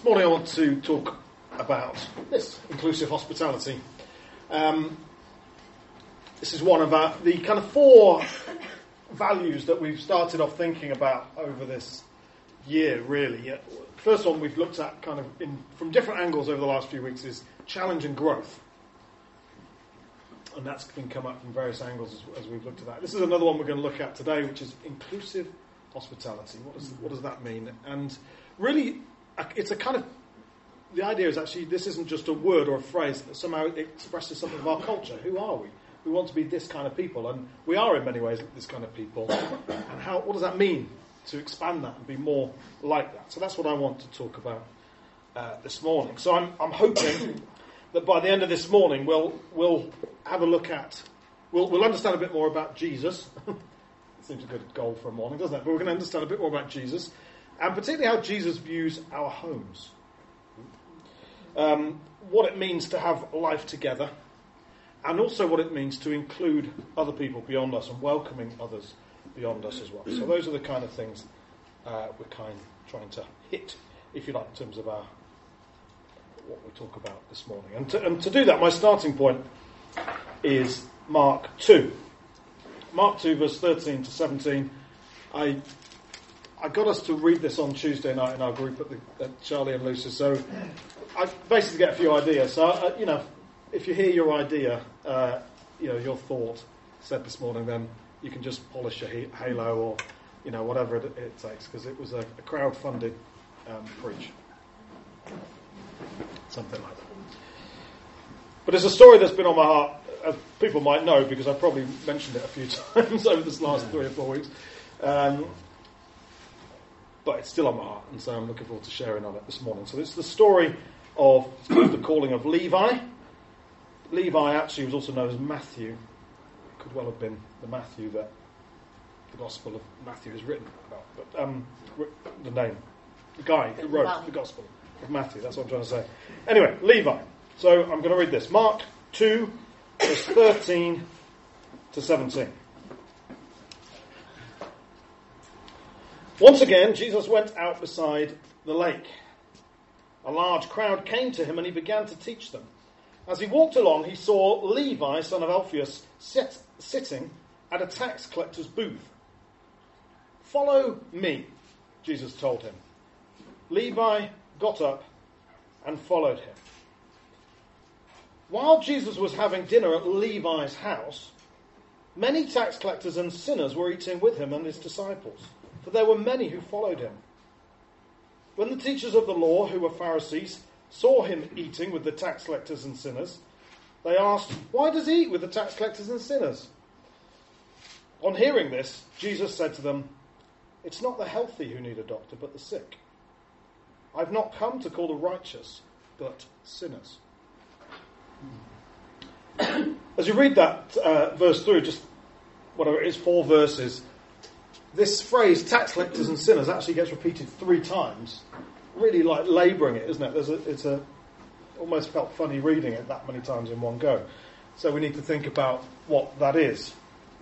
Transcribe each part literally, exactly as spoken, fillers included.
This morning I want to talk about this, inclusive hospitality. Um, this is one of our, the kind of four values that we've started off thinking about over this year, really. First one we've looked at kind of in, from different angles over the last few weeks is challenge and growth. And that's been come up from various angles as, as we've looked at that. This is another one we're going to look at today, which is inclusive hospitality. What does, what does that mean? And really, it's a kind of, the idea is actually this isn't just a word or a phrase that somehow expresses something of our culture. Who are we? We want to be this kind of people, and we are in many ways this kind of people. And how? What does that mean to expand that and be more like that? So that's what I want to talk about uh, this morning. So I'm, I'm hoping that by the end of this morning we'll we'll have a look at, we'll we'll understand a bit more about Jesus. Seems a good goal for a morning, doesn't it? But we're going to understand a bit more about Jesus, and particularly how Jesus views our homes. Um, what it means to have life together, and also what it means to include other people beyond us and welcoming others beyond us as well. So those are the kind of things uh, we're kind of trying to hit, if you like, in terms of our what we talk about this morning. And to, and to do that, my starting point is Mark two. Mark two, verse thirteen to seventeen. I I got us to read this on Tuesday night in our group at, the, at Charlie and Lucy's, so I basically get a few ideas. So, uh, you know, if you hear your idea, uh, you know, your thought said this morning, then you can just polish your halo or, you know, whatever it, it takes, because it was a, a crowd-funded um, preach. Something like that. But it's a story that's been on my heart, as people might know, because I've probably mentioned it a few times over this last three or four weeks. Um, but it's still on my heart, and so I'm looking forward to sharing on it this morning. So it's the story of it's called the calling of Levi. Levi actually was also known as Matthew. It could well have been the Matthew that the Gospel of Matthew is written about. But um, the name, the guy who wrote the Gospel of Matthew, that's what I'm trying to say. Anyway, Levi. So I'm going to read this. Mark two, verse thirteen to seventeen. Once again, Jesus went out beside the lake. A large crowd came to him and he began to teach them. As he walked along, he saw Levi, son of Alphaeus, sit, sitting at a tax collector's booth. "Follow me," Jesus told him. Levi got up and followed him. While Jesus was having dinner at Levi's house, many tax collectors and sinners were eating with him and his disciples, for there were many who followed him. When the teachers of the law, who were Pharisees, saw him eating with the tax collectors and sinners, they asked, "Why does he eat with the tax collectors and sinners?" On hearing this, Jesus said to them, "It's not the healthy who need a doctor, but the sick. I've not come to call the righteous, but sinners." As you read that uh, verse through, just whatever it is, four verses, this phrase, tax collectors and sinners, actually gets repeated three times. Really like labouring it, isn't it? There's a, it's a almost felt funny reading it that many times in one go. So we need to think about what that is.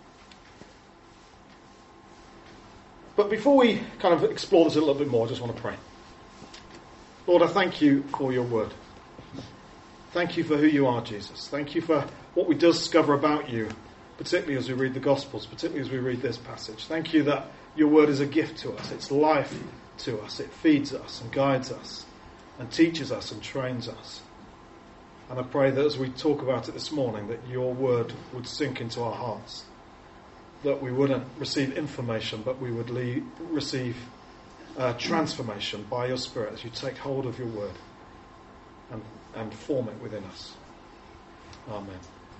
But before we kind of explore this a little bit more, I just want to pray. Lord, I thank you for your word. Thank you for who you are, Jesus. Thank you for what we discover about you, particularly as we read the Gospels, particularly as we read this passage. Thank you that your word is a gift to us. It's life to us. It feeds us and guides us and teaches us and trains us. And I pray that as we talk about it this morning, that your word would sink into our hearts, that we wouldn't receive information, but we would le- receive uh, transformation by your Spirit as you take hold of your word and, and form it within us. Amen.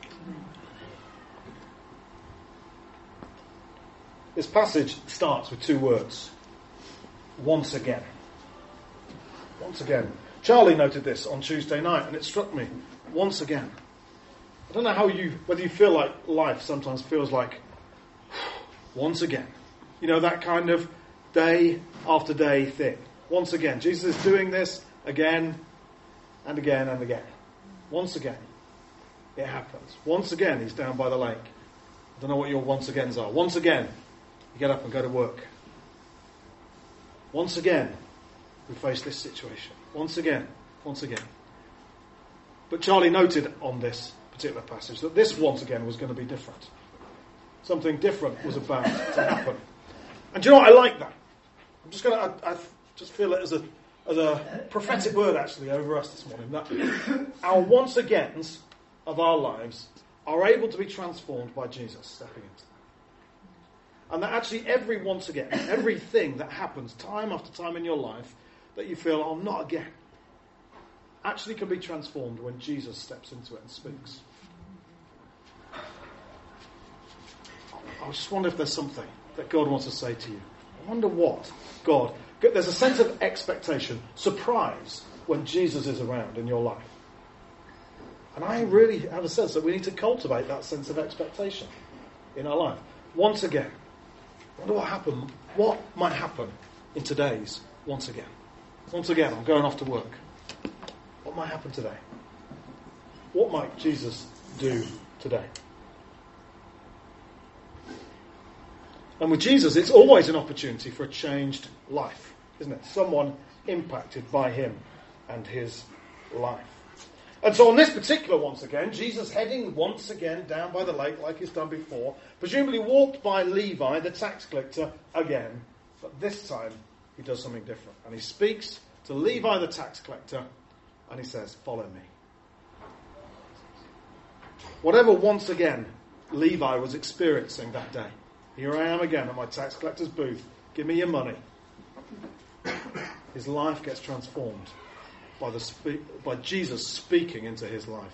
This passage starts with two words. Once again. Once again. Charlie noted this on Tuesday night, and it struck me. Once again. I don't know how you, whether you feel like life sometimes feels like once again. You know, that kind of day after day thing. Once again. Jesus is doing this again and again and again. Once again. It happens. Once again, he's down by the lake. I don't know what your once agains are. Once again, you get up and go to work. Once again, we face this situation. Once again, once again. But Charlie noted on this particular passage that this once again was going to be different. Something different was about to happen. And do you know what? I like that. I'm just going to, I, I just feel it as a, as a prophetic word actually over us this morning. That our once agains of our lives are able to be transformed by Jesus stepping into them. And that actually every once again, everything that happens time after time in your life that you feel, oh, not again, actually can be transformed when Jesus steps into it and speaks. I just wonder if there's something that God wants to say to you. I wonder what God... There's a sense of expectation, surprise, when Jesus is around in your life. And I really have a sense that we need to cultivate that sense of expectation in our life. Once again, I wonder what happened, what might happen in today's once again. Once again, I'm going off to work. What might happen today? What might Jesus do today? And with Jesus, it's always an opportunity for a changed life, isn't it? Someone impacted by him and his life. And so on this particular once again, Jesus heading once again down by the lake like he's done before, presumably walked by Levi, the tax collector, again. But this time, he does something different. And he speaks to Levi, the tax collector, and he says, follow me. Whatever once again Levi was experiencing that day, here I am again at my tax collector's booth. Give me your money. His life gets transformed by the spe- by Jesus speaking into his life.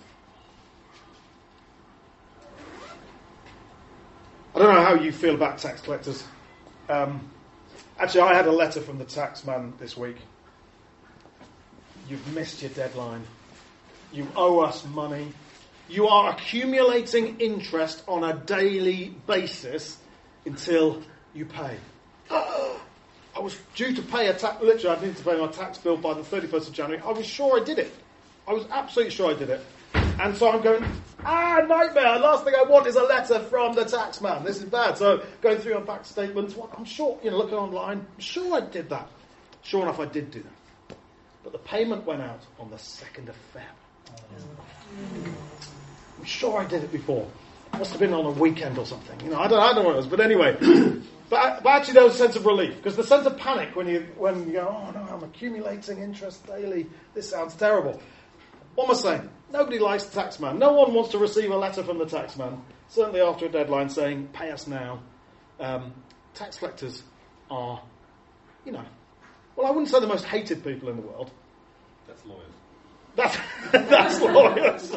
I don't know how you feel about tax collectors. Um, actually, I had a letter from the tax man this week. You've missed your deadline. You owe us money. You are accumulating interest on a daily basis until you pay. I was due to pay a tax, literally I needed to pay my tax bill by the thirty-first of January. I was sure I did it. I was absolutely sure I did it. And so I'm going, ah, nightmare. Last thing I want is a letter from the tax man. This is bad. So going through my back statements, well, I'm sure, you know, looking online, I'm sure I did that. Sure enough, I did do that. But the payment went out on the second of February. I'm sure I did it before. Must have been on a weekend or something. You know, I don't, I don't know what it was. But anyway, but, but actually there was a sense of relief. Because the sense of panic when you when you go, oh no, I'm accumulating interest daily. This sounds terrible. What am I saying? Nobody likes the taxman. No one wants to receive a letter from the taxman, certainly after a deadline saying, pay us now. Um, tax collectors are, you know, well, I wouldn't say the most hated people in the world. That's lawyers. That's, that's lawyers.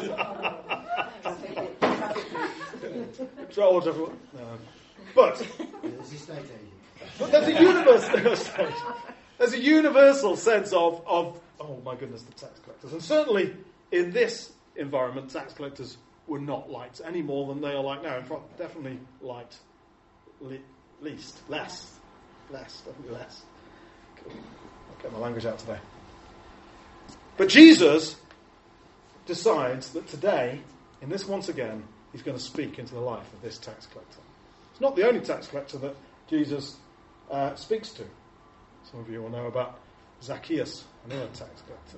no. But, but there's a universal there's a universal sense of, of oh my goodness, the tax collectors. And certainly in this environment, tax collectors were not liked any more than they are liked now. In fact, definitely liked le- least, less, less, definitely less. Cool. I'll get my language out today. But Jesus decides that today, in this once again, he's going to speak into the life of this tax collector. It's not the only tax collector that Jesus uh, speaks to. Some of you will know about Zacchaeus, another tax collector.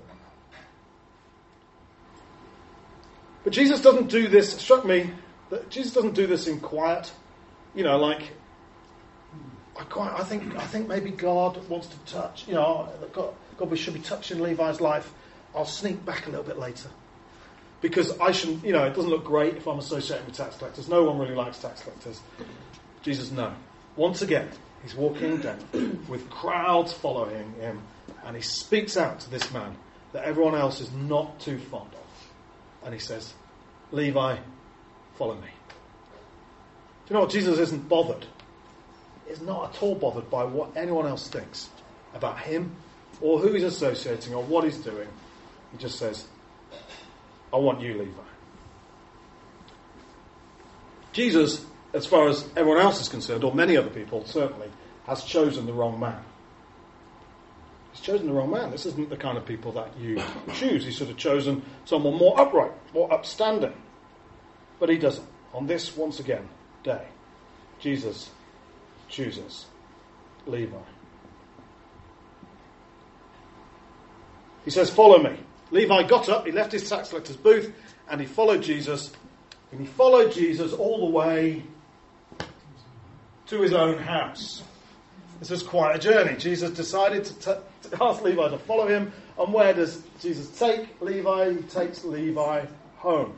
But Jesus doesn't do this, it struck me, that Jesus doesn't do this in quiet. You know, like, I quite, I think I think maybe God wants to touch, you know, God, God we should be touching Levi's life. I'll sneak back a little bit later. Because I shouldn't, you know, it doesn't look great if I'm associated with tax collectors. No one really likes tax collectors. Jesus, no. Once again, he's walking down with crowds following him, and he speaks out to this man that everyone else is not too fond of. And he says, Levi, follow me. Do you know what? Jesus isn't bothered. He's not at all bothered by what anyone else thinks about him or who he's associating or what he's doing. He just says, I want you, Levi. Jesus, as far as everyone else is concerned, or many other people certainly, has chosen the wrong man. He's chosen the wrong man. This isn't the kind of people that you choose. He's sort of chosen someone more upright, more upstanding. But he doesn't. On this, once again, day, Jesus chooses Levi. He says, follow me. Levi got up, he left his tax collector's booth, and he followed Jesus. And he followed Jesus all the way to his own house. This was quite a journey. Jesus decided to, t- to ask Levi to follow him. And where does Jesus take Levi? He takes Levi home.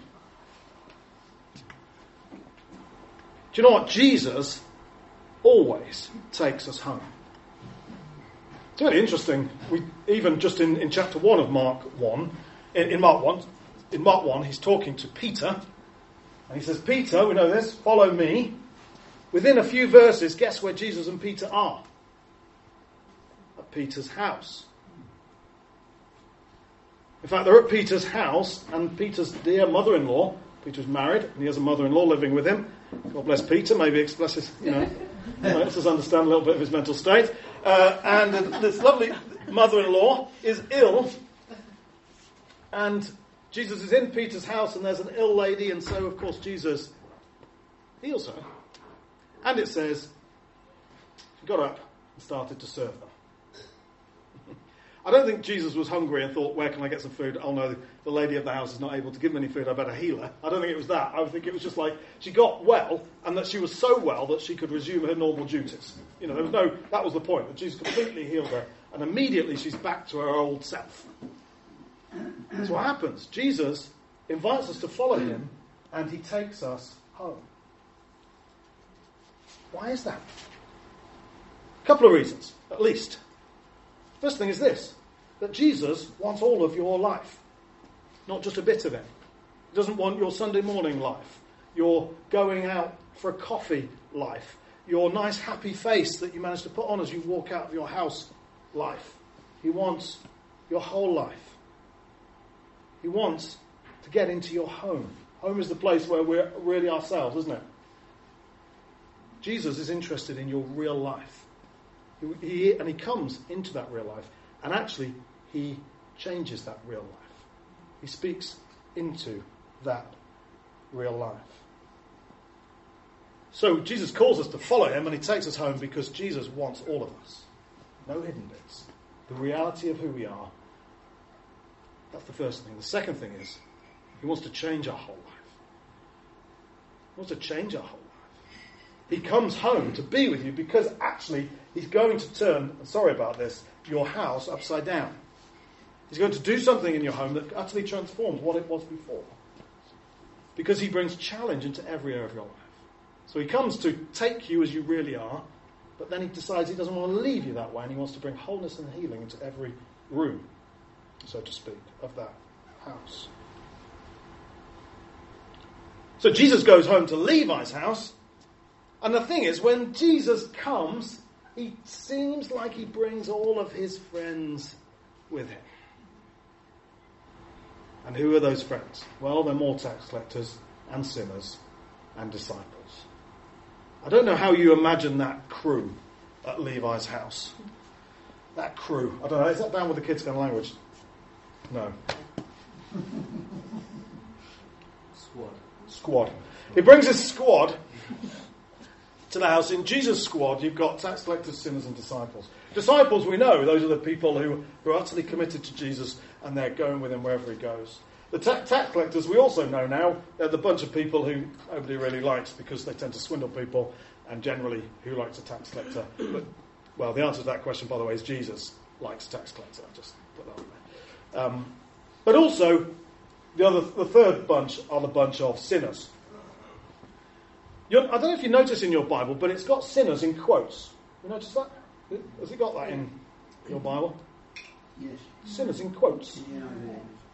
Do you know what? Jesus always takes us home. It's really interesting. We even just in, in chapter one of Mark one, in, in Mark one, in Mark one, he's talking to Peter, and he says, "Peter, we know this. Follow me." Within a few verses, guess where Jesus and Peter are? At Peter's house. In fact, they're at Peter's house, and Peter's dear mother-in-law. Peter's married, and he has a mother-in-law living with him. God bless Peter. Maybe expresses, you know, lets us understand a little bit of his mental state. Uh, and this lovely mother-in-law is ill, and Jesus is in Peter's house, and there's an ill lady, and so, of course, Jesus heals her. And it says, she got up and started to serve them. I don't think Jesus was hungry and thought, where can I get some food? Oh no, the lady of the house is not able to give me any food, I better heal her. I don't think it was that. I think it was just like, she got well, and that she was so well that she could resume her normal duties. You know, there was no, that was the point, that Jesus completely healed her, and immediately she's back to her old self. That's what happens. Jesus invites us to follow him, and he takes us home. Why is that? A couple of reasons, at least. First thing is this, that Jesus wants all of your life, not just a bit of it. He doesn't want your Sunday morning life, your going out for a coffee life, your nice happy face that you manage to put on as you walk out of your house life. He wants your whole life. He wants to get into your home. Home is the place where we're really ourselves, isn't it? Jesus is interested in your real life. He, he, and he comes into that real life. And actually, he changes that real life. He speaks into that real life. So Jesus calls us to follow him, and he takes us home because Jesus wants all of us. No hidden bits. The reality of who we are. That's the first thing. The second thing is, he wants to change our whole life. He wants to change our whole life. He comes home to be with you because actually he's going to turn, sorry about this, your house upside down. He's going to do something in your home that utterly transforms what it was before. Because he brings challenge into every area of your life. So he comes to take you as you really are, but then he decides he doesn't want to leave you that way, and he wants to bring wholeness and healing into every room, so to speak, of that house. So Jesus goes home to Levi's house. And the thing is, when Jesus comes, he seems like he brings all of his friends with him. And who are those friends? Well, they're more tax collectors and sinners and disciples. I don't know how you imagine that crew at Levi's house. That crew. I don't know, is that down with the kids' kind of language? No. Squad. Squad. He brings his squad to the house. In Jesus' squad, you've got tax collectors, sinners, and disciples. Disciples, we know, those are the people who, who are utterly committed to Jesus, and they're going with him wherever he goes. The ta- tax collectors, we also know now, they're the bunch of people who nobody really likes because they tend to swindle people, and generally, who likes a tax collector? But, well, the answer to that question, by the way, is Jesus likes a tax collector. I just put that on there. Um, but also, the other, the third bunch are the bunch of sinners. You're, I don't know if you notice in your Bible, but it's got sinners in quotes. You notice that? Has it got that in your Bible? Yes. Sinners in quotes. Yeah, yeah.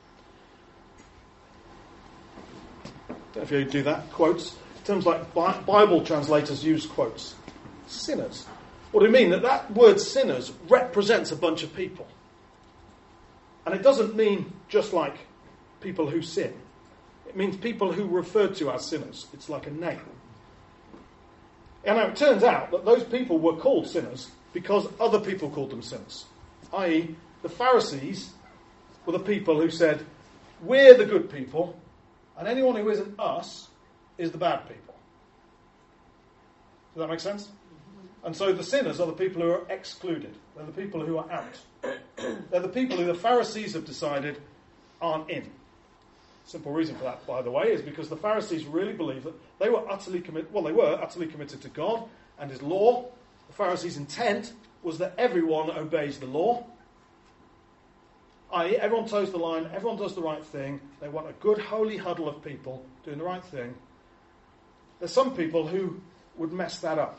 I don't know if you do that, quotes. Terms like Bi- Bible translators use quotes. Sinners. What do you mean? That that word sinners represents a bunch of people. And it doesn't mean just like people who sin. It means people who are referred to as sinners. It's like a name. And now it turns out that those people were called sinners because other people called them sinners. that is, the Pharisees were the people who said, we're the good people, and anyone who isn't us is the bad people. Does that make sense? And so the sinners are the people who are excluded. They're the people who are out. They're the people who the Pharisees have decided aren't in. Simple reason for that, by the way, is because the Pharisees really believed that they were utterly committed, well, they were utterly committed to God and His law. The Pharisees' intent was that everyone obeys the law. that is, everyone toes the line, everyone does the right thing. They want a good, holy huddle of people doing the right thing. There's some people who would mess that up.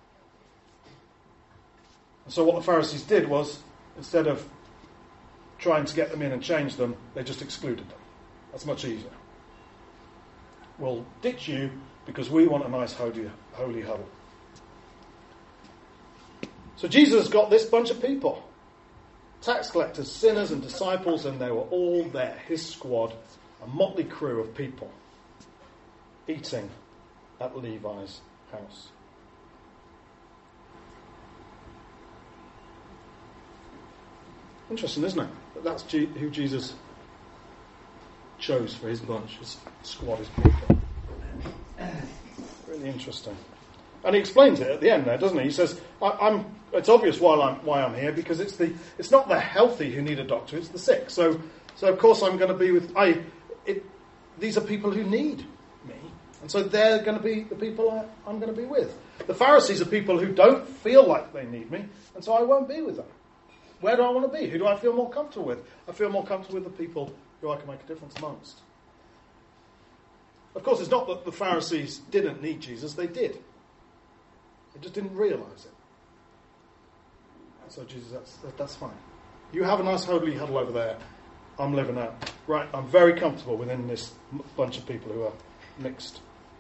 And so what the Pharisees did was, instead of trying to get them in and change them, they just excluded them. That's much easier. We'll ditch you because we want a nice holy, holy huddle. So Jesus got this bunch of people. Tax collectors, sinners and disciples, and they were all there. His squad, a motley crew of people, eating at Levi's house. Interesting, isn't it? That that's G- who Jesus chose for his bunch, his squad, his people. Really interesting. And he explains it at the end there, doesn't he? He says, I, I'm, it's obvious why I'm, why I'm here, because it's the it's not the healthy who need a doctor, it's the sick. So, so of course I'm going to be with... I. It, these are people who need me. And so they're going to be the people I, I'm going to be with. The Pharisees are people who don't feel like they need me, and so I won't be with them. Where do I want to be? Who do I feel more comfortable with? I feel more comfortable with the people who I can make a difference amongst. Of course, it's not that the Pharisees didn't need Jesus, they did. They just didn't realise it. So Jesus, that's, that's fine. You have a nice holy huddle over there. I'm living out. Right, I'm very comfortable within this bunch of people who are mixed.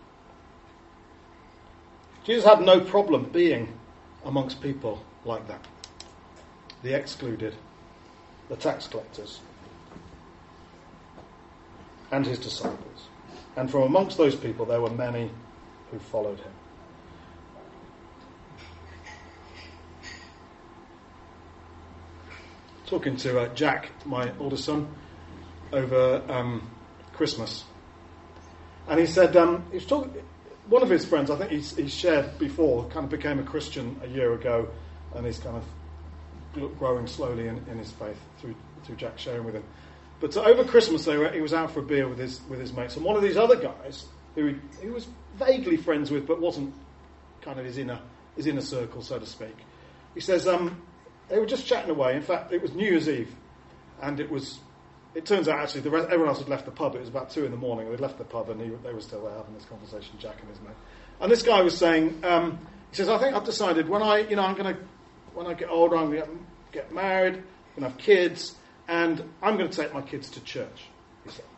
Jesus had no problem being amongst people like that. The excluded, the tax collectors, and his disciples. And from amongst those people there were many who followed him. Talking to uh, Jack, my oldest son, over um, Christmas. And he said, um, he was talking, one of his friends, I think he's, he's shared before, kind of became a Christian a year ago, and he's kind of growing slowly in, in his faith through through Jack sharing with him. But uh, over Christmas, they were, he was out for a beer with his with his mates, and one of these other guys, who he, he was vaguely friends with, but wasn't kind of his inner his inner circle, so to speak. He says um, they were just chatting away. In fact, it was New Year's Eve, and it was. It turns out actually the rest, everyone else had left the pub. It was about two in the morning. They'd left the pub, and he, they were still there having this conversation, Jack and his mate. And this guy was saying, um, he says, "I think I've decided when I, you know, I'm going to." When I get older, I'm going to get married, I'm going to have kids, and I'm going to take my kids to church," he said.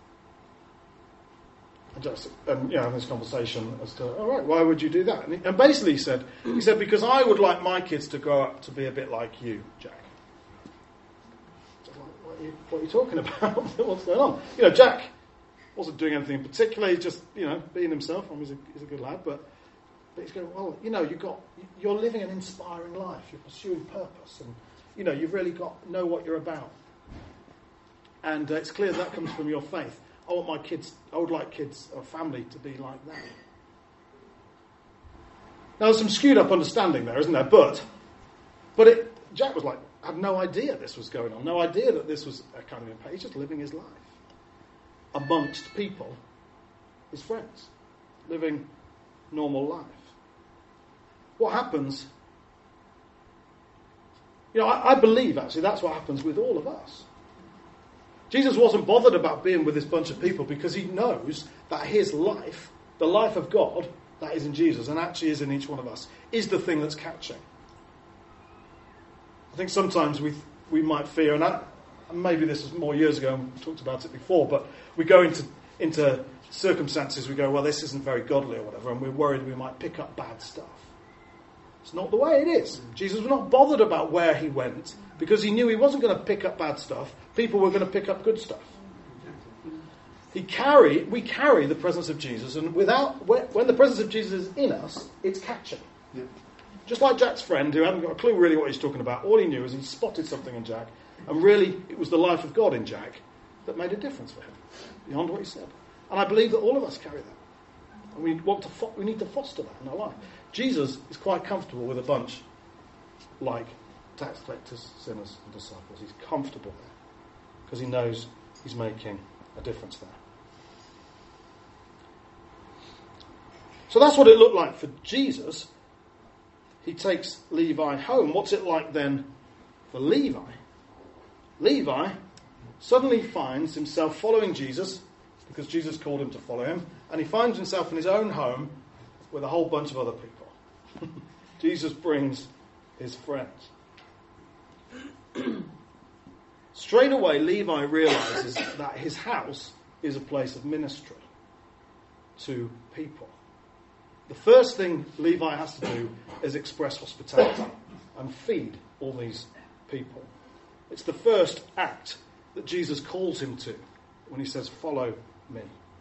And, just, and you know, in this conversation as to, all right, why would you do that? And, he, and basically he said, he said, because I would like my kids to grow up to be a bit like you, Jack. So, what, are you, what are you talking about? What's going on? You know, Jack wasn't doing anything particularly, just, you know, being himself. I mean, he's a, he's a good lad, but... But he's going, well, you know, you've got, you're living an inspiring life. You're pursuing purpose, and you know, you've really got know what you're about. And uh, it's clear that comes from your faith. I want my kids. I would like kids or family to be like that. Now, there's some skewed up understanding there, isn't there? But, but it, Jack was like, had no idea this was going on. No idea that this was a kind of impact. He's just living his life amongst people, his friends, living normal life. What happens, you know, I, I believe actually that's what happens with all of us. Jesus wasn't bothered about being with this bunch of people because he knows that his life, the life of God that is in Jesus and actually is in each one of us, is the thing that's catching. I think sometimes we we might fear, and, I, and maybe this was more years ago and we talked about it before, but we go into into circumstances, we go, well, this isn't very godly or whatever, and we're worried we might pick up bad stuff. It's not the way it is. Jesus was not bothered about where he went because he knew he wasn't going to pick up bad stuff. People were going to pick up good stuff. He carry, we carry the presence of Jesus, and without when the presence of Jesus is in us, it's catching. Yeah. Just like Jack's friend, who hadn't got a clue really what he's talking about, all he knew is he spotted something in Jack, and really it was the life of God in Jack that made a difference for him, beyond what he said. And I believe that all of us carry that. And we want to fo- we need to foster that in our life. Jesus is quite comfortable with a bunch like tax collectors, sinners and disciples. He's comfortable there because he knows he's making a difference there. So that's what it looked like for Jesus. He takes Levi home. What's it like then for Levi? Levi suddenly finds himself following Jesus because Jesus called him to follow him, and he finds himself in his own home with a whole bunch of other people. Jesus brings his friends. Straight away, Levi realizes that his house is a place of ministry to people. The first thing Levi has to do is express hospitality and feed all these people. It's the first act that Jesus calls him to when he says, "Follow me."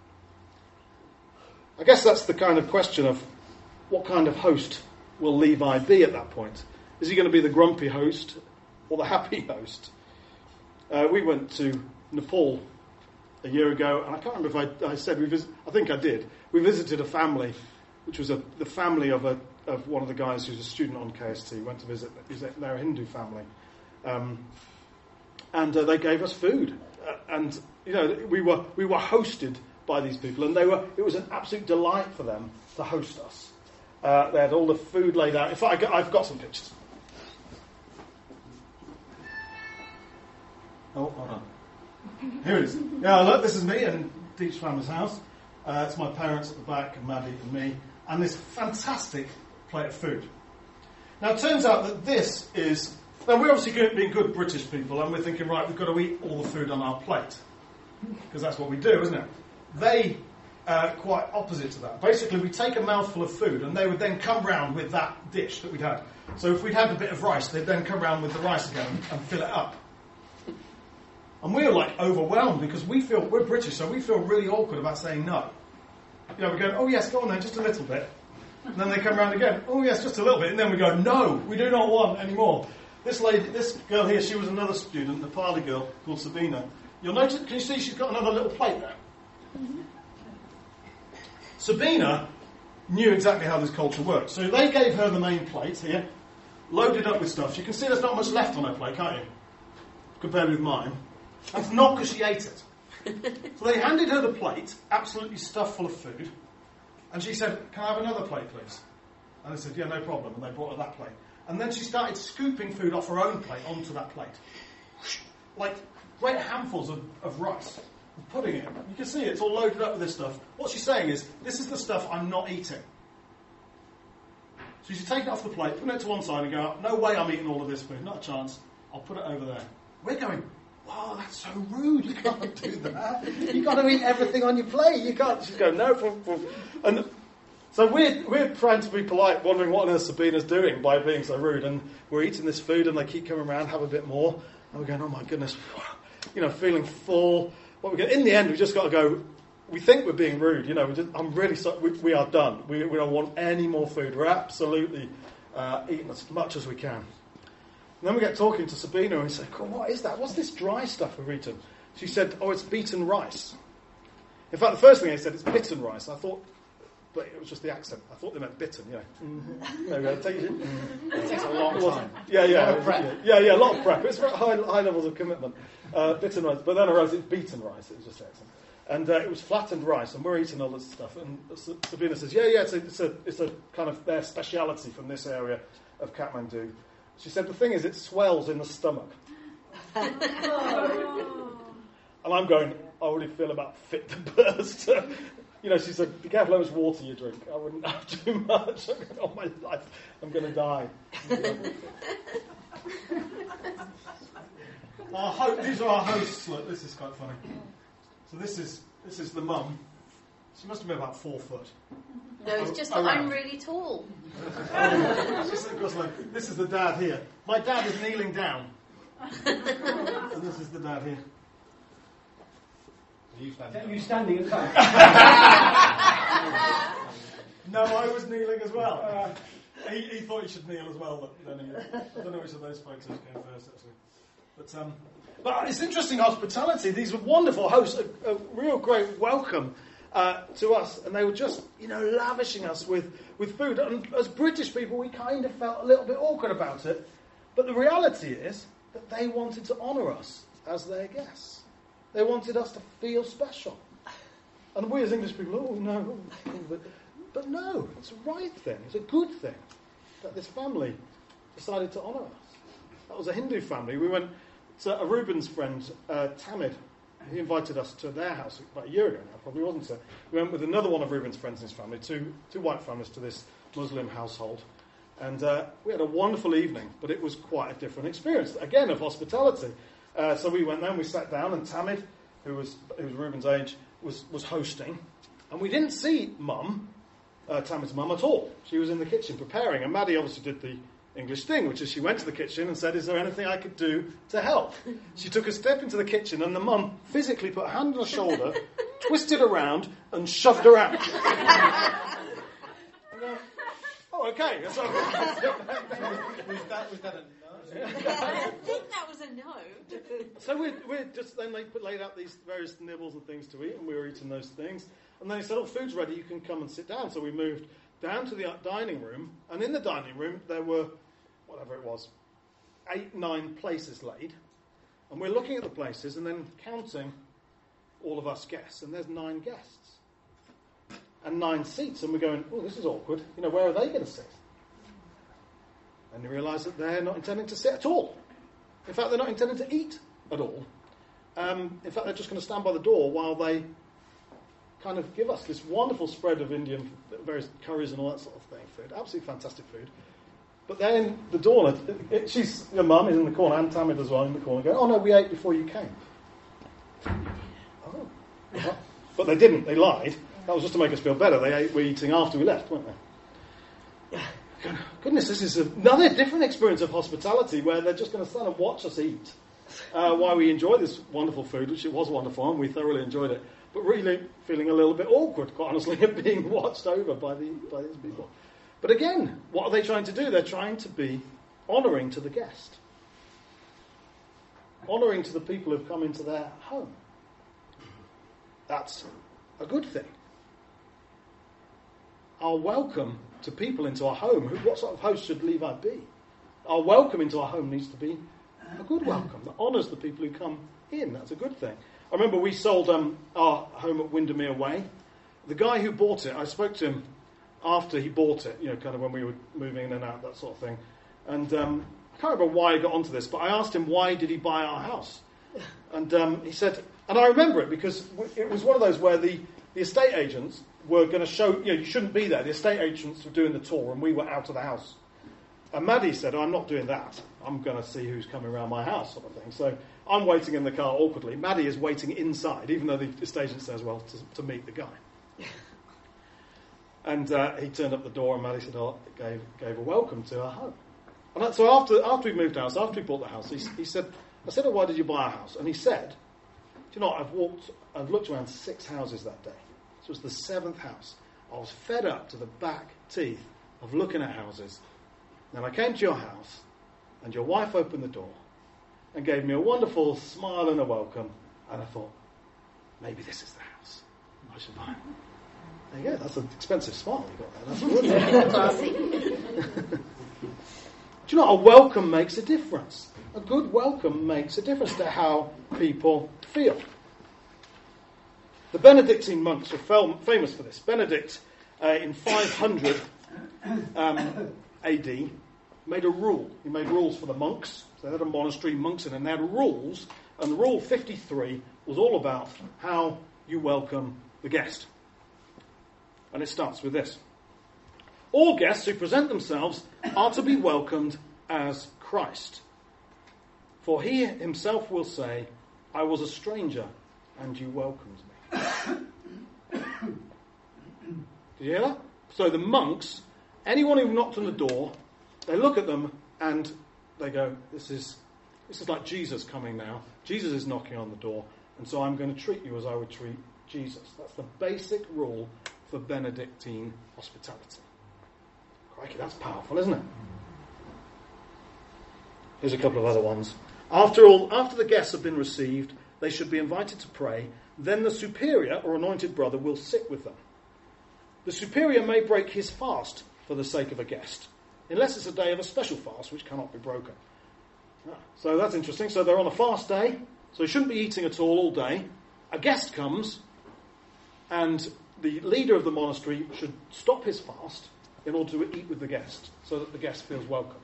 I guess that's the kind of question of what kind of host will Levi be at that point? Is he going to be the grumpy host or the happy host? Uh, we went to Nepal a year ago, and I can't remember if I, I said we vis- I think I did. We visited a family, which was a, the family of a of one of the guys who's a student on K S T. Went to visit. They're a Hindu family, um, and uh, they gave us food, uh, and you know we were we were hosted by these people, and they were. It was an absolute delight for them to host us. Uh, they had all the food laid out. In fact, I got, I've got some pictures. Oh, hold on. Here it is. Yeah, look, this is me in Deep's family's house. Uh, it's my parents at the back, and Maddie and me, and this fantastic plate of food. Now, it turns out that this is... Now, we're obviously good, being good British people, and we're thinking, right, we've got to eat all the food on our plate. Because that's what we do, isn't it? They are uh, quite opposite to that. Basically, we take a mouthful of food, and they would then come round with that dish that we'd had. So if we'd had a bit of rice, they'd then come round with the rice again and, and fill it up. And we were like overwhelmed because we feel, we're British, so we feel really awkward about saying no. You know, we're going, oh yes, go on then, just a little bit. And then they come around again, oh yes, just a little bit. And then we go, no, we do not want any more. This lady, this girl here, she was another student, a Nepali girl called Sabina. You'll notice, can you see she's got another little plate there? Mm-hmm. Sabina knew exactly how this culture worked. So they gave her the main plate here, loaded up with stuff. You can see there's not much left on her plate, can't you? Compared with mine. That's not because she ate it. So they handed her the plate, absolutely stuffed full of food, and she said, "Can I have another plate, please?" And I said, "Yeah, no problem." And they brought her that plate. And then she started scooping food off her own plate onto that plate. Like great handfuls of, of rice, and putting it. You can see it, it's all loaded up with this stuff. What she's saying is, this is the stuff I'm not eating. So she's taking it off the plate, putting it to one side and going, no way I'm eating all of this food, not a chance. I'll put it over there. We're going, wow, that's so rude. You can't do that. You've got to eat everything on your plate. You can't. She's going, no. And so we're, we're trying to be polite, wondering what on earth Sabina's doing by being so rude. And we're eating this food and they keep coming around, have a bit more. And we're going, oh my goodness, you know, feeling full. What we're going, in the end, we've just got to go, we think we're being rude. You know, we just, I'm really sorry. We, we are done. We, we don't want any more food. We're absolutely uh, eating as much as we can. And then we get talking to Sabina and we say, "God, what is that? What's this dry stuff we've eaten?" She said, "Oh, it's beaten rice." In fact, the first thing they said is bitten rice. I thought, but it was just the accent. I thought they meant bitten, you know. Mm-hmm. There we go. Take it. Mm-hmm. It takes a long time. Yeah, yeah. A lot of prep. Yeah, yeah, a lot of prep. It's high, high levels of commitment. Uh, bitten rice. But then I realised it's beaten rice. It was just the accent. And uh, it was flattened rice, and we're eating all this stuff. And Sabina says, yeah, yeah, it's a, it's a, it's a kind of their speciality from this area of Kathmandu. She said, the thing is, it swells in the stomach. Oh. And I'm going, I already feel about fit to burst. You know, she said, be careful how much water you drink. I wouldn't have too much. I'm going, oh, my life, I'm going to die. Our ho- these are our hosts. Look, this is quite funny. So this is this is the mum. She must have been about four foot. No, it's just that I'm really tall. Like, this is the dad here. My dad is kneeling down. And this is the dad here. Are you standing? Are you standing at the back? No, I was kneeling as well. Uh, he, he thought he should kneel as well, but then he, I don't know which of those photos came first, actually. But, um, but it's interesting hospitality. These were wonderful hosts, a, a real great welcome. uh, to us, and they were just, you know, lavishing us with, with food. And as British people, we kind of felt a little bit awkward about it. But the reality is that they wanted to honour us as their guests. They wanted us to feel special. And we as English people, oh no, but, but no, it's a right thing, it's a good thing that this family decided to honour us. That was a Hindu family. We went to a Reuben's friend, uh, Tamid. He invited us to their house about a year ago now, probably wasn't it? We went with another one of Reuben's friends and his family, two, two white families to this Muslim household. And uh, we had a wonderful evening, but it was quite a different experience, again, of hospitality. Uh, so we went there and we sat down, and Tamid, who was, who was Reuben's age, was, was hosting. And we didn't see Mum, uh, Tamid's mum, at all. She was in the kitchen preparing, and Maddie obviously did the English thing, which is she went to the kitchen and said, is there anything I could do to help? She took a step into the kitchen, and the mum physically put a hand on her shoulder, twisted around, and shoved her out. And, uh, oh, okay. So, was that, was that a no? I think that was a no. so we we just then they put, laid out these various nibbles and things to eat, and we were eating those things. And then he said, oh, food's ready, you can come and sit down. So we moved down to the dining room, and in the dining room there were, whatever it was, eight, nine places laid. And we're looking at the places and then counting all of us guests, and there's nine guests. And nine seats, and we're going, oh, this is awkward. You know, where are they going to sit? And you realise that they're not intending to sit at all. In fact, they're not intending to eat at all. Um, in fact, they're just going to stand by the door while they kind of give us this wonderful spread of Indian, various curries and all that sort of thing, food. Absolutely fantastic food. But then the door, it, it, she's, your mum is in the corner, and Tamid as well in the corner, going, oh no, we ate before you came. Oh. Well, but they didn't, they lied. That was just to make us feel better. They ate, were eating after we left, weren't they? Goodness, this is another different experience of hospitality where they're just going to stand and watch us eat uh, while we enjoy this wonderful food, which it was wonderful, and we thoroughly enjoyed it. But really feeling a little bit awkward, quite honestly, of being watched over by, the, by these people. But again, what are they trying to do? They're trying to be honouring to the guest. Honouring to the people who've come into their home. That's a good thing. Our welcome to people into our home, what sort of host should Levi be? Our welcome into our home needs to be a good welcome that honours the people who come in. That's a good thing. I remember we sold um, our home at Windermere Way. The guy who bought it, I spoke to him after he bought it, you know, kind of when we were moving in and out, that sort of thing. And um, I can't remember why I got onto this, but I asked him, why did he buy our house? And um, he said, and I remember it because it was one of those where the, the estate agents were going to show, you know, you shouldn't be there. The estate agents were doing the tour and we were out of the house. And Maddie said, oh, I'm not doing that. I'm going to see who's coming around my house, sort of thing. So I'm waiting in the car awkwardly. Maddie is waiting inside, even though the estate agent says, well, to, to meet the guy. And uh, he turned up the door and Maddie said, oh, gave, gave a welcome to our home. And that, so after after we moved house, after we bought the house, he, he said, I said, oh, why did you buy a house? And he said, do you know what, I've walked, I've looked around six houses that day. This was the seventh house. I was fed up to the back teeth of looking at houses. Then I came to your house, and your wife opened the door and gave me a wonderful smile and a welcome. And I thought, maybe this is the house I should buy. There you go. That's an expensive smile you got there. That's good. Do you know, a welcome makes a difference. A good welcome makes a difference to how people feel. The Benedictine monks were fel- famous for this. Benedict, uh, in five hundred um, A D, made a rule. He made rules for the monks. So they had a monastery, monks in, and they had rules. And rule fifty-three was all about how you welcome the guest. And it starts with this. All guests who present themselves are to be welcomed as Christ. For he himself will say, I was a stranger and you welcomed me. Did you hear that? So the monks, anyone who knocked on the door, they look at them and they go, this is this is like Jesus coming now. Jesus is knocking on the door, and so I'm going to treat you as I would treat Jesus. That's the basic rule for Benedictine hospitality. Crikey, that's powerful, isn't it? Here's a couple of other ones. After all, after the guests have been received, they should be invited to pray. Then the superior or anointed brother will sit with them. The superior may break his fast for the sake of a guest, unless it's a day of a special fast which cannot be broken. Ah, so that's interesting. So they're on a fast day, so they shouldn't be eating at all all day. A guest comes, and the leader of the monastery should stop his fast in order to eat with the guest, so that the guest feels welcomed.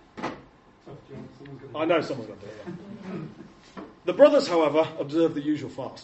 I know someone's going to do it. The brothers, however, observe the usual fast.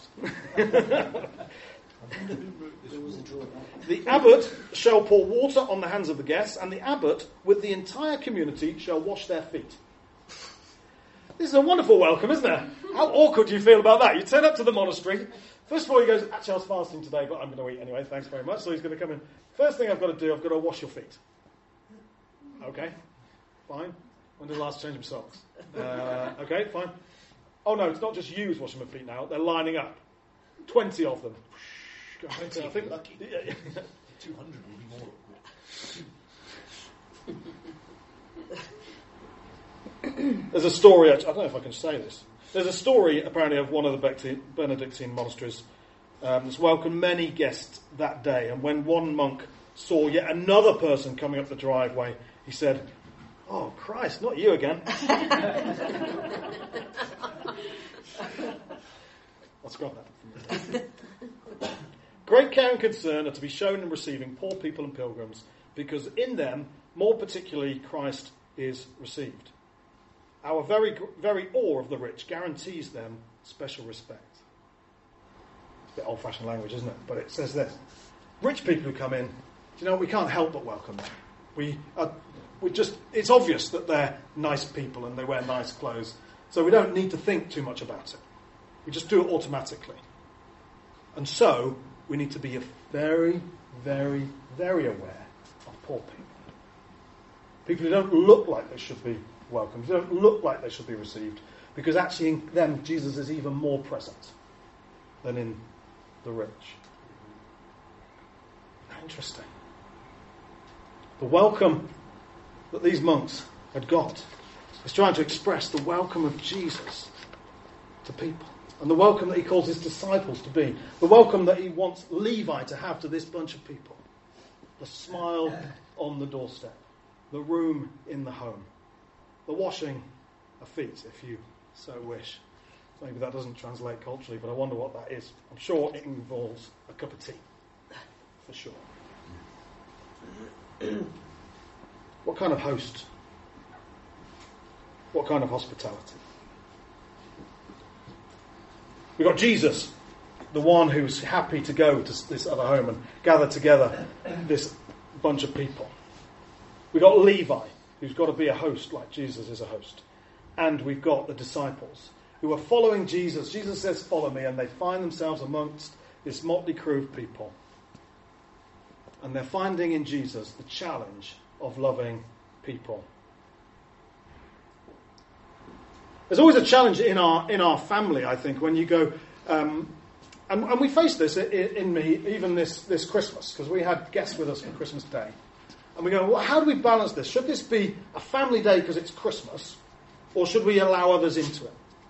The abbot shall pour water on the hands of the guests, and the abbot, with the entire community, shall wash their feet. This is a wonderful welcome, isn't it? How awkward do you feel about that? You turn up to the monastery. First of all, he goes, actually, I was fasting today, but I'm going to eat anyway. Thanks very much. So he's going to come in. First thing I've got to do, I've got to wash your feet. Okay, fine. When did I last change my socks? Uh, okay, fine. Oh no, it's not just you who's washing my feet now. They're lining up. Twenty of them. I think, I think lucky. Yeah, yeah. Two hundred will be more awkward. There's a story, I don't know if I can say this. There's a story apparently of one of the Benedictine monasteries um, that's welcomed many guests that day. And when one monk saw yet another person coming up the driveway, he said, "Oh Christ, not you again." I'll scrap that. Great care and concern are to be shown in receiving poor people and pilgrims, because in them, more particularly, Christ is received. Our very, very awe of the rich guarantees them special respect. It's a bit old-fashioned language, isn't it? But it says this. Rich people who come in, you know, we can't help but welcome them. We, are, we just, it's obvious that they're nice people and they wear nice clothes, so we don't need to think too much about it. We just do it automatically. And so, we need to be very, very, very aware of poor people. People who don't look like they should be welcomed, who don't look like they should be received, because actually in them Jesus is even more present than in the rich. Interesting. The welcome that these monks had got is trying to express the welcome of Jesus to people. And the welcome that he calls his disciples to be. The welcome that he wants Levi to have to this bunch of people. The smile on the doorstep. The room in the home. The washing of feet, if you so wish. Maybe that doesn't translate culturally, but I wonder what that is. I'm sure it involves a cup of tea. For sure. What kind of host? What kind of hospitality? We've got Jesus, the one who's happy to go to this other home and gather together this bunch of people. We've got Levi, who's got to be a host like Jesus is a host. And we've got the disciples who are following Jesus. Jesus says, "Follow me," and they find themselves amongst this motley crew of people. And they're finding in Jesus the challenge of loving people. There's always a challenge in our in our family, I think, when you go, um, and, and we face this in, in me even this, this Christmas, because we had guests with us for Christmas Day. And we go, well, how do we balance this? Should this be a family day because it's Christmas, or should we allow others into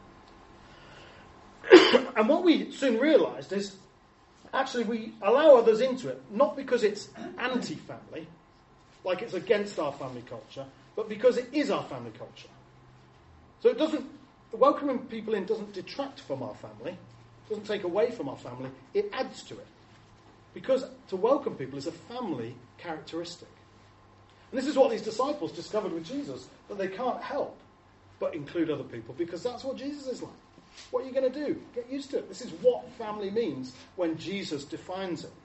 it? And what we soon realised is, actually we allow others into it, not because it's anti-family, like it's against our family culture, but because it is our family culture. So it doesn't, welcoming people in doesn't detract from our family, doesn't take away from our family, it adds to it. Because to welcome people is a family characteristic. And this is what these disciples discovered with Jesus, that they can't help but include other people, because that's what Jesus is like. What are you going to do? Get used to it. This is what family means when Jesus defines it.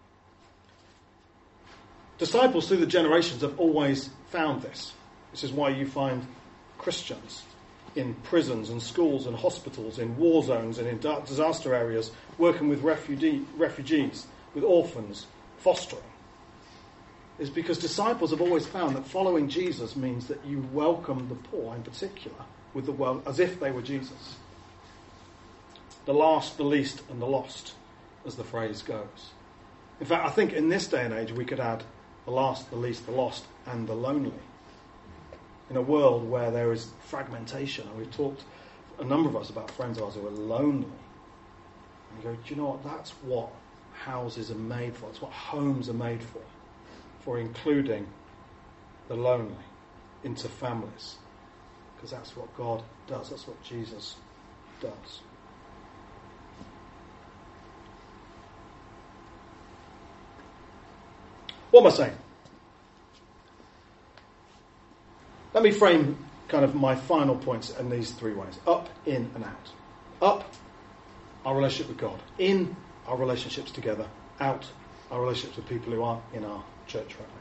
Disciples through the generations have always found this. This is why you find Christians in prisons and schools and hospitals, in war zones and in disaster areas, working with refugee, refugees, with orphans, fostering. Is because disciples have always found that following Jesus means that you welcome the poor in particular with the world as if they were Jesus. The last, the least, and the lost, as the phrase goes. In fact, I think in this day and age we could add the last, the least, the lost, and the lonely. In a world where there is fragmentation, and we've talked a number of us about friends of ours who are lonely. And you go, do you know what? That's what houses are made for. That's what homes are made for. For including the lonely into families. Because that's what God does. That's what Jesus does. What am I saying? Let me frame kind of my final points in these three ways. Up, in, and out. Up, our relationship with God. In, our relationships together. Out, our relationships with people who aren't in our church family.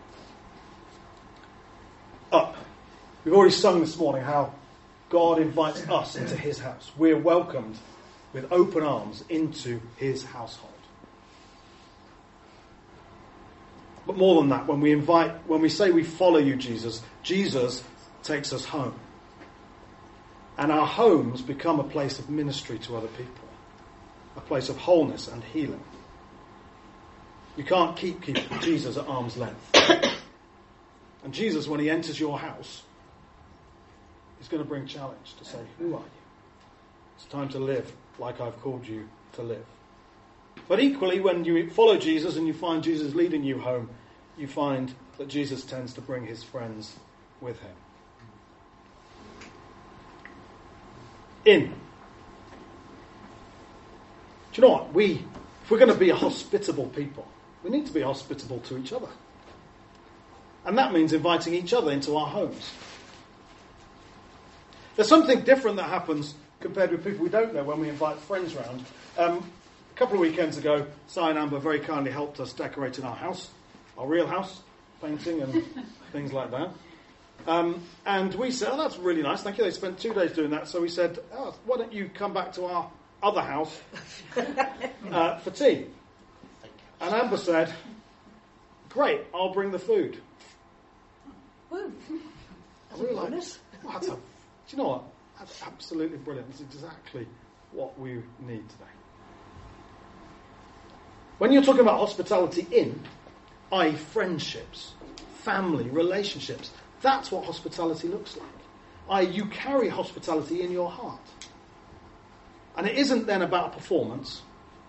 Up. We've already sung this morning how God invites us into his house. We're welcomed with open arms into his household. But more than that, when we invite, when we say we follow you, Jesus, Jesus takes us home. And our homes become a place of ministry to other people. A place of wholeness and healing. You can't keep, keep Jesus at arm's length. And Jesus, when he enters your house, is going to bring challenge to say, who are you? It's time to live like I've called you to live. But equally, when you follow Jesus and you find Jesus leading you home, you find that Jesus tends to bring his friends with him. In. Do you know what? We, if we're going to be a hospitable people, we need to be hospitable to each other. And that means inviting each other into our homes. There's something different that happens compared with people we don't know when we invite friends round. Um, a couple of weekends ago, Si and Amber very kindly helped us decorating our house, our real house, painting and things like that. Um, and we said, oh, that's really nice, thank you. They spent two days doing that. So we said, oh, why don't you come back to our other house uh, for tea? And Amber said, great, I'll bring the food. Woo. And we were like, well, that's a, do you know what? That's absolutely brilliant. That's exactly what we need today. When you're talking about hospitality in, that is friendships, family, relationships, that's what hospitality looks like. that is you carry hospitality in your heart. And it isn't then about performance.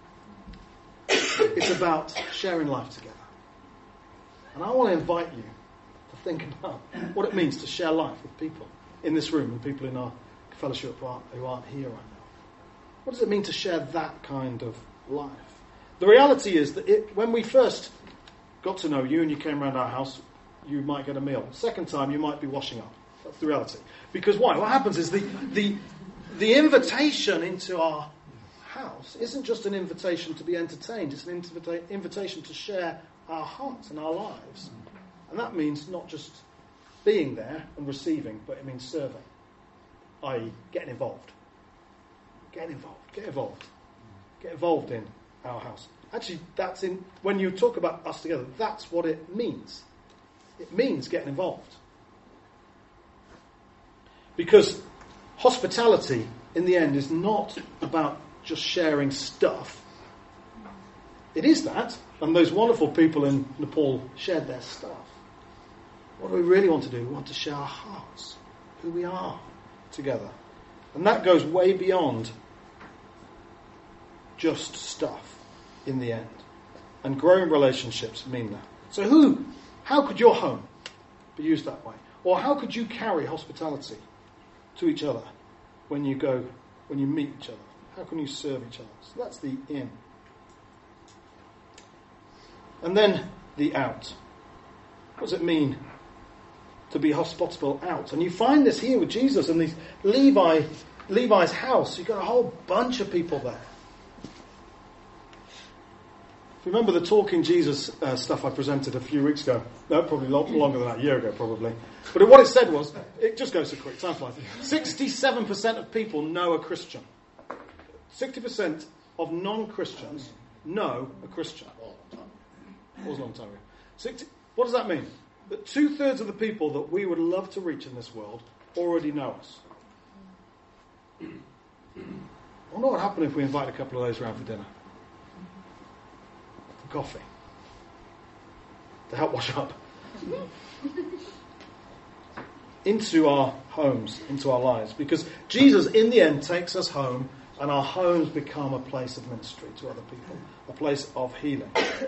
It's about sharing life together. And I want to invite you to think about what it means to share life with people in this room and people in our fellowship who aren't, who aren't here right now. What does it mean to share that kind of life? The reality is that it, when we first got to know you and you came around our house, you might get a meal. Second time, you might be washing up. That's the reality. Because why? What happens is the the the invitation into our house isn't just an invitation to be entertained. It's an invita- invitation to share our hearts and our lives. And that means not just being there and receiving, but it means serving. that is getting involved. Getting involved. Get involved. Get involved in our house. Actually, that's in when you talk about us together, that's what it means. It means getting involved. Because hospitality, in the end, is not about just sharing stuff. It is that, and those wonderful people in Nepal shared their stuff. What do we really want to do? We want to share our hearts, who we are, together. And that goes way beyond just stuff in the end. And growing relationships mean that. So who, how could your home be used that way? Or how could you carry hospitality to each other when you go, when you meet each other? How can you serve each other? So that's the in. And then the out. What does it mean to be hospitable out? And you find this here with Jesus and these Levi, Levi's house. You've got a whole bunch of people there. If you remember the Talking Jesus uh, stuff I presented a few weeks ago, no, probably long, longer than that, a year ago probably. But what it said was, it just goes so quick, time flies. sixty-seven percent of people know a Christian. sixty percent of non-Christians know a Christian. It was a long time ago. sixty, what does that mean? That two-thirds of the people that we would love to reach in this world already know us. I wonder what would happen if we invite a couple of those around for dinner. For coffee. To help wash up. into our homes, into our lives. Because Jesus, in the end, takes us home, and our homes become a place of ministry to other people, a place of healing.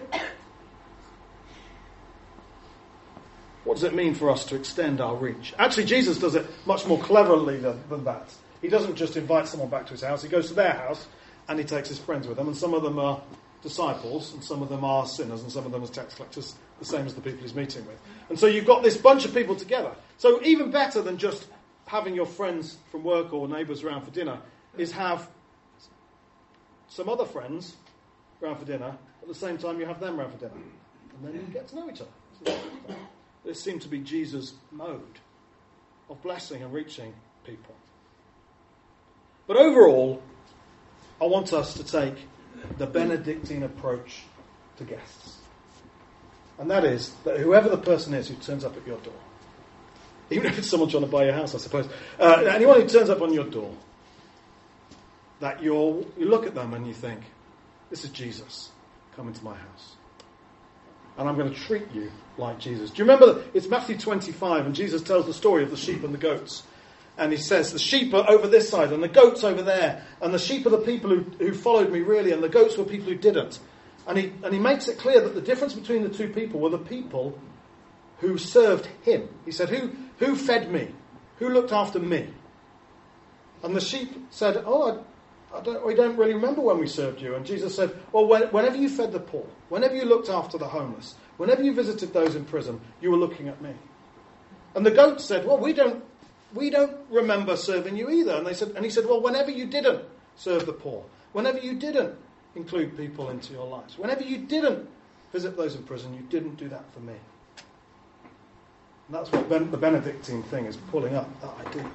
What does it mean for us to extend our reach? Actually, Jesus does it much more cleverly than, than that. He doesn't just invite someone back to his house. He goes to their house, and he takes his friends with him, and some of them are disciples, and some of them are sinners, and some of them are tax collectors, the same as the people he's meeting with. And so you've got this bunch of people together. So even better than just having your friends from work or neighbours around for dinner is have some other friends around for dinner at the same time you have them around for dinner. And then you get to know each other. This seemed to be Jesus' mode of blessing and reaching people. But overall, I want us to take the Benedictine approach to guests. And that is that whoever the person is who turns up at your door, even if it's someone trying to buy your house, I suppose, uh, anyone who turns up on your door, that you're, you look at them and you think, this is Jesus coming to my house. And I'm going to treat you like Jesus. Do you remember, that it's Matthew twenty-five, and Jesus tells the story of the sheep and the goats. And he says, the sheep are over this side, and the goats over there. And the sheep are the people who, who followed me, really, and the goats were people who didn't. And he, and he makes it clear that the difference between the two people were the people who served him. He said, who, who fed me? Who looked after me? And the sheep said, oh, I, I don't, we don't really remember when we served you. And Jesus said, well, when, whenever you fed the poor, whenever you looked after the homeless, whenever you visited those in prison, you were looking at me. And the goats said, well, we don't, we don't remember serving you either. And they said, and he said, well, whenever you didn't serve the poor, whenever you didn't include people into your lives, whenever you didn't visit those in prison, you didn't do that for me. And that's what ben, the Benedictine thing is pulling up, that idea.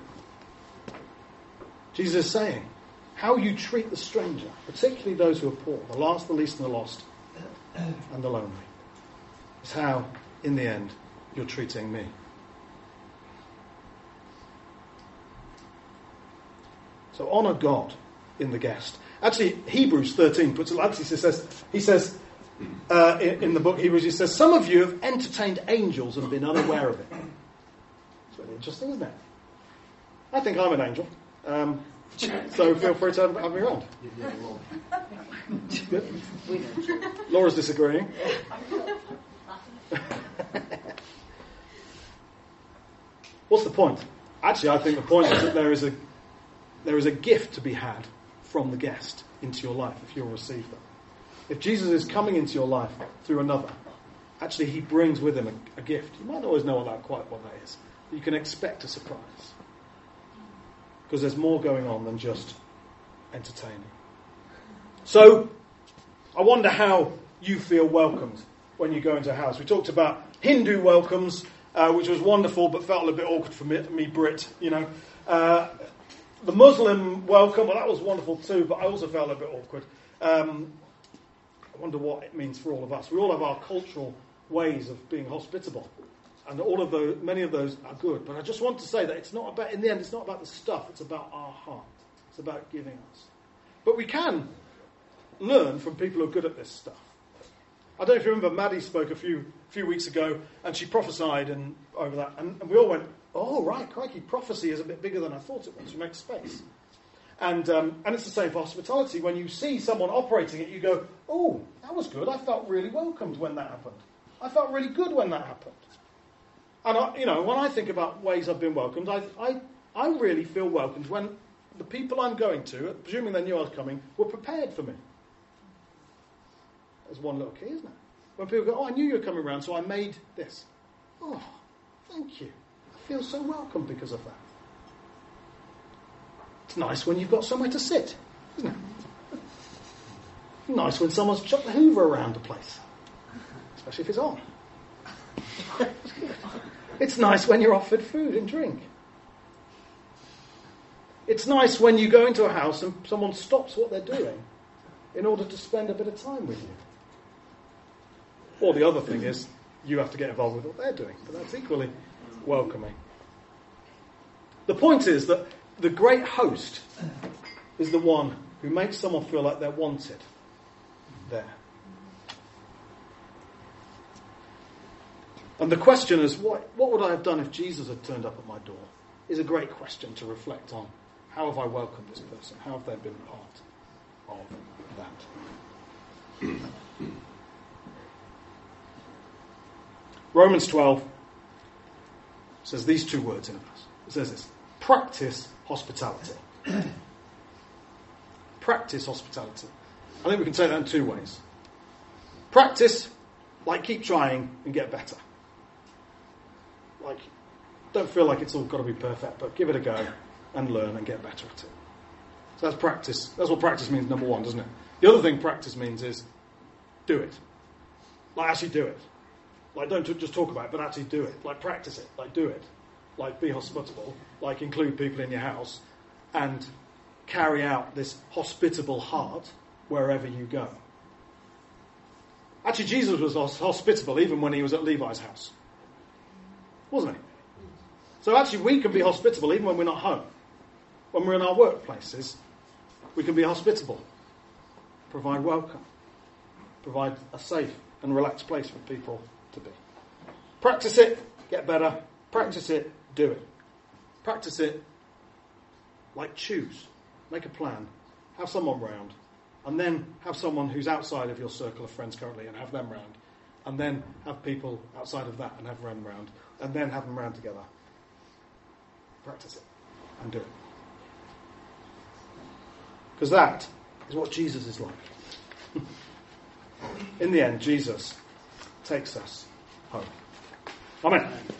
Jesus is saying, how you treat the stranger, particularly those who are poor, the last, the least, and the lost, and the lonely, is how, in the end, you're treating me. So honour God in the guest. Actually, Hebrews thirteen puts it like this. He says, he says uh, in, in the book Hebrews, he says, some of you have entertained angels and been unaware of it. It's really interesting, isn't it? I think I'm an angel. Um, so feel free to have, have me around. Good. Laura's disagreeing. What's the point? Actually, I think the point is that there is a there is a gift to be had from the guest into your life if you'll receive them. If Jesus is coming into your life through another, actually he brings with him a, a gift. You might not always know what that, quite what that is, but you can expect a surprise. Because there's more going on than just entertaining. So, I wonder how you feel welcomed when you go into a house. We talked about Hindu welcomes, uh, which was wonderful, but felt a little bit awkward for me, me Brit, you know. Uh, the Muslim welcome, well, that was wonderful too, but I also felt a bit awkward. Um, I wonder what it means for all of us. We all have our cultural ways of being hospitable. And all of those, many of those are good. But I just want to say that it's not about, in the end, it's not about the stuff. It's about our heart. It's about giving us. But we can learn from people who are good at this stuff. I don't know if you remember, Maddie spoke a few few weeks ago, and she prophesied and over that, and, and we all went, "Oh right, crikey, prophecy is a bit bigger than I thought it was." You make space, and um, and it's the same for hospitality. When you see someone operating it, you go, "Oh, that was good. I felt really welcomed when that happened. I felt really good when that happened." And I, you know, when I think about ways I've been welcomed, I I I really feel welcomed when the people I'm going to, presuming they knew I was coming, were prepared for me. There's one little key, isn't it? When people go, "Oh, I knew you were coming around, so I made this." Oh, thank you. I feel so welcome because of that. It's nice when you've got somewhere to sit, isn't it? Nice when someone's chucked the Hoover around the place, especially if it's on. It's nice when you're offered food and drink. It's nice when you go into a house and someone stops what they're doing in order to spend a bit of time with you. Or the other thing is, you have to get involved with what they're doing, but that's equally welcoming. The point is that the great host is the one who makes someone feel like they're wanted there. And the question is, what, what would I have done if Jesus had turned up at my door? Is a great question to reflect on. How have I welcomed this person? How have they been part of that? Romans twelve says these two words in a verse. It says this: practice hospitality. Practice hospitality. I think we can take that in two ways. Practice, like keep trying and get better. Like, don't feel like it's all got to be perfect, but give it a go and learn and get better at it. So that's practice. That's what practice means, number one, doesn't it? The other thing practice means is do it. Like, actually do it. Like, don't just talk about it, but actually do it. Like, practice it. Like, do it. Like, be hospitable. Like, include people in your house and carry out this hospitable heart wherever you go. Actually, Jesus was hospitable even when he was at Levi's house. Wasn't he? So actually, we can be hospitable even when we're not home. When we're in our workplaces, we can be hospitable. Provide welcome. Provide a safe and relaxed place for people to be. Practice it, get better. Practice it, do it. Practice it, like choose. Make a plan. Have someone round. And then have someone who's outside of your circle of friends currently and have them round. And then have people outside of that and have them round. And then have them round together. Practice it and do it. Because that is what Jesus is like. In the end, Jesus takes us home. Amen.